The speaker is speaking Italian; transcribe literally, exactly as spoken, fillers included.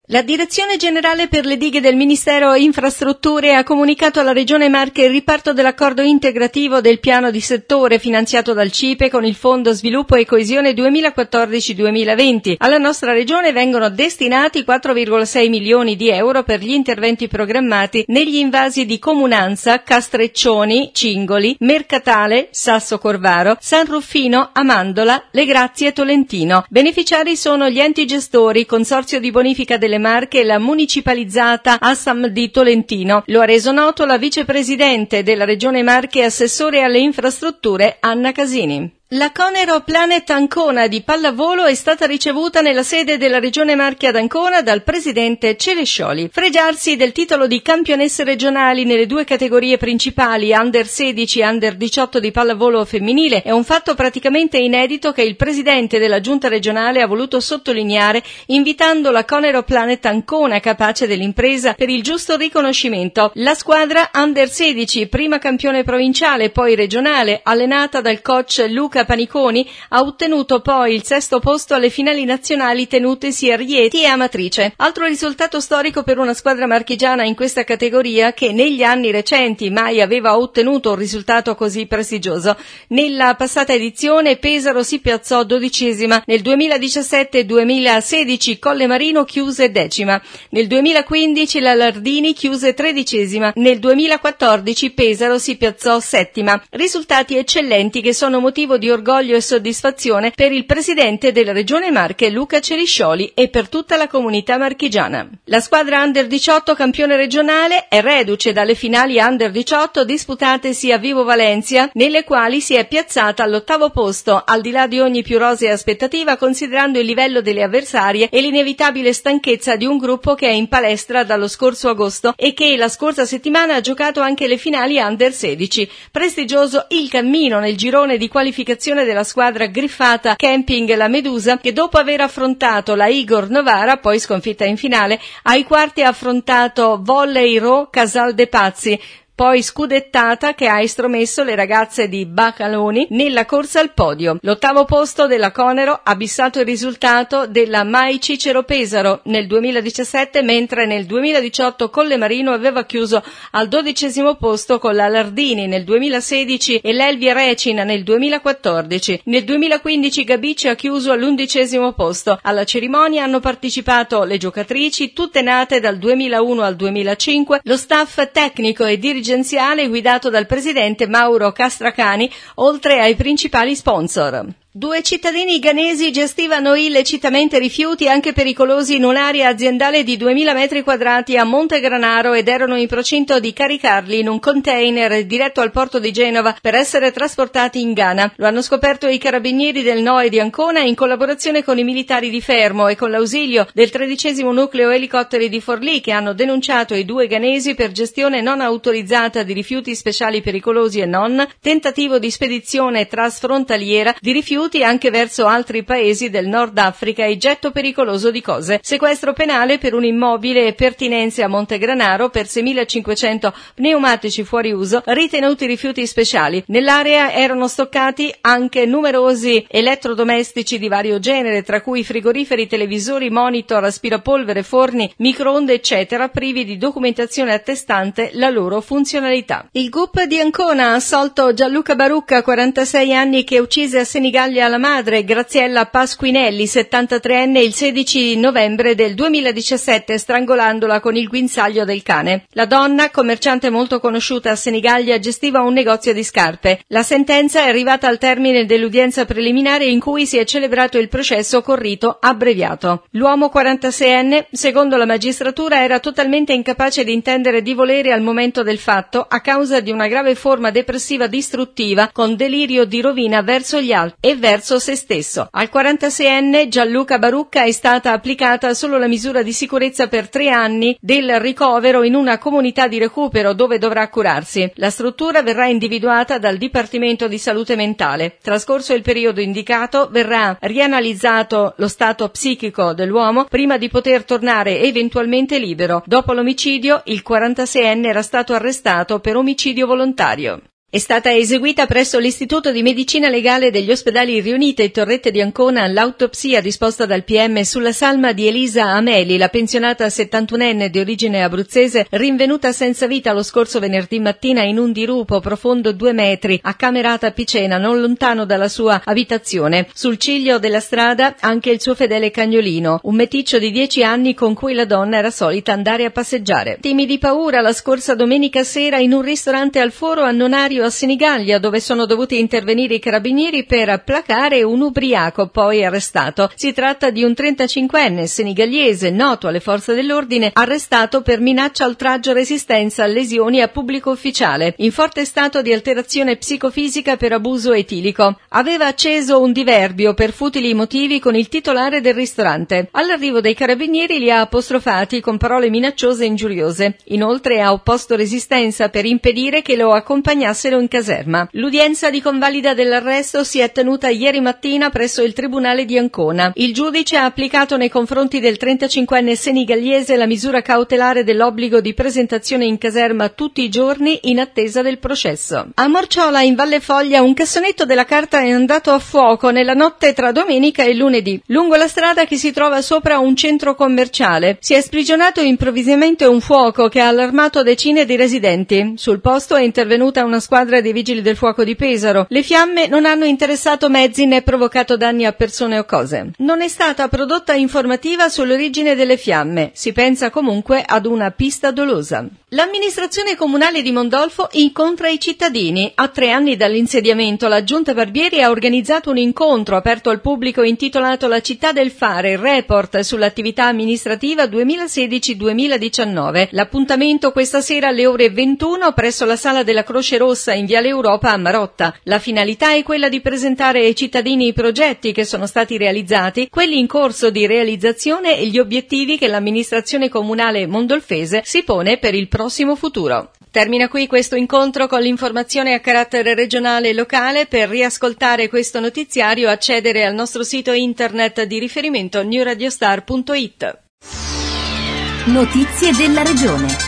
La Direzione Generale per le Dighe del Ministero Infrastrutture ha comunicato alla Regione Marche il riparto dell'accordo integrativo del piano di settore finanziato dal C I P E con il Fondo Sviluppo e Coesione duemilaquattordici duemilaventi. Alla nostra Regione vengono destinati quattro virgola sei milioni di euro per gli interventi programmati negli invasi di Comunanza, Castreccioni, Cingoli, Mercatale, Sasso Corvaro, San Ruffino, Amandola, Le Grazie e Tolentino. Beneficiari sono gli enti gestori, Consorzio di Bonifica delle Marche e la municipalizzata Assam di Tolentino. Lo ha reso noto la vicepresidente della Regione Marche e assessore alle infrastrutture Anna Casini. La Conero Planet Ancona di pallavolo è stata ricevuta nella sede della Regione Marche ad Ancona dal presidente Celescioli. Fregiarsi del titolo di campionesse regionali nelle due categorie principali, under sedici e under diciotto di pallavolo femminile, è un fatto praticamente inedito che il presidente della giunta regionale ha voluto sottolineare, invitando la Conero Planet Ancona, capace dell'impresa, per il giusto riconoscimento. La squadra under sedici, prima campione provinciale, poi regionale, allenata dal coach Luca Paniconi, ha ottenuto poi il sesto posto alle finali nazionali tenutesi a Rieti e Amatrice. Altro risultato storico per una squadra marchigiana in questa categoria che negli anni recenti mai aveva ottenuto un risultato così prestigioso. Nella passata edizione Pesaro si piazzò dodicesima, nel duemiladiciassette duemilasedici Colle Marino chiuse decima, nel duemilaquindici la Lardini chiuse tredicesima, nel duemilaquattordici Pesaro si piazzò settima. Risultati eccellenti che sono motivo di orgoglio e soddisfazione per il presidente della Regione Marche Luca Celiscioli e per tutta la comunità marchigiana. La squadra under diciotto campione regionale è reduce dalle finali under diciotto disputatesi a Vibo Valentia, nelle quali si è piazzata all'ottavo posto, al di là di ogni più rosea aspettativa considerando il livello delle avversarie e l'inevitabile stanchezza di un gruppo che è in palestra dallo scorso agosto e che la scorsa settimana ha giocato anche le finali under sedici. Prestigioso il cammino nel girone di qualificazione della squadra griffata Camping La Medusa, che dopo aver affrontato la Igor Novara, poi sconfitta in finale, ai quarti ha affrontato Volley Ro Casal de Pazzi, poi scudettata che ha estromesso le ragazze di Bacaloni nella corsa al podio. L'ottavo posto della Conero ha bissato il risultato della Mai Cicero Pesaro nel duemiladiciassette, mentre nel duemiladiciotto Colle Marino aveva chiuso al dodicesimo posto con la Lardini nel duemilasedici e l'Elvia Recina nel duemilaquattordici. Nel duemilaquindici Gabice ha chiuso all'undicesimo posto. Alla cerimonia hanno partecipato le giocatrici, tutte nate dal duemilauno al duemilacinque, lo staff tecnico e dirigenziale guidato dal presidente Mauro Castracani, oltre ai principali sponsor. Due cittadini ghanesi gestivano illecitamente rifiuti anche pericolosi in un'area aziendale di duemila metri quadrati a Montegranaro ed erano in procinto di caricarli in un container diretto al porto di Genova per essere trasportati in Ghana. Lo hanno scoperto i carabinieri del N O E di Ancona in collaborazione con i militari di Fermo e con l'ausilio del tredicesimo nucleo elicotteri di Forlì, che hanno denunciato i due ghanesi per gestione non autorizzata di rifiuti speciali pericolosi e non, tentativo di spedizione transfrontaliera di rifiuti anche verso altri paesi del Nord Africa e getto pericoloso di cose. Sequestro penale per un immobile e pertinenze a Montegranaro per seimilacinquecento pneumatici fuori uso ritenuti rifiuti speciali. Nell'area erano stoccati anche numerosi elettrodomestici di vario genere, tra cui frigoriferi, televisori, monitor, aspirapolvere, forni, microonde eccetera, privi di documentazione attestante la loro funzionalità. Il G U P di Ancona ha assolto Gianluca Barucca, quarantasei anni, che uccise a Senigallia alla madre Graziella Pasquinelli, settantatreenne, il sedici novembre del duemiladiciassette, strangolandola con il guinzaglio del cane. La donna, commerciante molto conosciuta a Senigallia, gestiva un negozio di scarpe. La sentenza è arrivata al termine dell'udienza preliminare in cui si è celebrato il processo con rito abbreviato. L'uomo quarantaseienne, secondo la magistratura, era totalmente incapace di intendere di volere al momento del fatto a causa di una grave forma depressiva distruttiva con delirio di rovina verso gli altri e verso se stesso. Al quarantaseienne Gianluca Barucca è stata applicata solo la misura di sicurezza per tre anni del ricovero in una comunità di recupero dove dovrà curarsi. La struttura verrà individuata dal Dipartimento di Salute Mentale. Trascorso il periodo indicato, verrà rianalizzato lo stato psichico dell'uomo prima di poter tornare eventualmente libero. Dopo l'omicidio, il quarantaseienne era stato arrestato per omicidio volontario. È stata eseguita presso l'Istituto di Medicina Legale degli Ospedali Riunite e Torrette di Ancona l'autopsia disposta dal P M sulla salma di Elisa Ameli, la pensionata settantunenne di origine abruzzese rinvenuta senza vita lo scorso venerdì mattina in un dirupo profondo due metri a Camerata Picena, non lontano dalla sua abitazione. Sul ciglio della strada anche il suo fedele cagnolino, un meticcio di dieci anni con cui la donna era solita andare a passeggiare. Timi di paura la scorsa domenica sera in un ristorante al Foro Annonario a Senigallia, dove sono dovuti intervenire i carabinieri per placare un ubriaco poi arrestato. Si tratta di un trentacinquenne senigaliese noto alle forze dell'ordine, arrestato per minaccia, oltraggio, resistenza, lesioni a pubblico ufficiale, in forte stato di alterazione psicofisica per abuso etilico. Aveva acceso un diverbio per futili motivi con il titolare del ristorante. All'arrivo dei carabinieri li ha apostrofati con parole minacciose e ingiuriose. Inoltre ha opposto resistenza per impedire che lo accompagnasse in caserma. L'udienza di convalida dell'arresto si è tenuta ieri mattina presso il Tribunale di Ancona. Il giudice ha applicato nei confronti del trentacinquenne senigaliese la misura cautelare dell'obbligo di presentazione in caserma tutti i giorni in attesa del processo. A Morciola, in Valle Foglia, un cassonetto della carta è andato a fuoco nella notte tra domenica e lunedì, lungo la strada che si trova sopra un centro commerciale. Si è sprigionato improvvisamente un fuoco che ha allarmato decine di residenti. Sul posto è intervenuta una squadra dei Vigili del Fuoco di Pesaro. Le fiamme non hanno interessato mezzi né provocato danni a persone o cose. Non è stata prodotta informativa sull'origine delle fiamme. Si pensa comunque ad una pista dolosa. L'amministrazione comunale di Mondolfo incontra i cittadini. A tre anni dall'insediamento, la Giunta Barbieri ha organizzato un incontro aperto al pubblico intitolato La città del fare, report sull'attività amministrativa duemilasedici duemiladiciannove. L'appuntamento questa sera alle ore ventuno presso la Sala della Croce Rossa in Viale Europa a Marotta. La finalità è quella di presentare ai cittadini i progetti che sono stati realizzati, quelli in corso di realizzazione e gli obiettivi che l'amministrazione comunale mondolfese si pone per il prossimo futuro. Termina qui questo incontro con l'informazione a carattere regionale e locale. Per riascoltare questo notiziario accedere al nostro sito internet di riferimento new radio star punto it. Notizie della regione.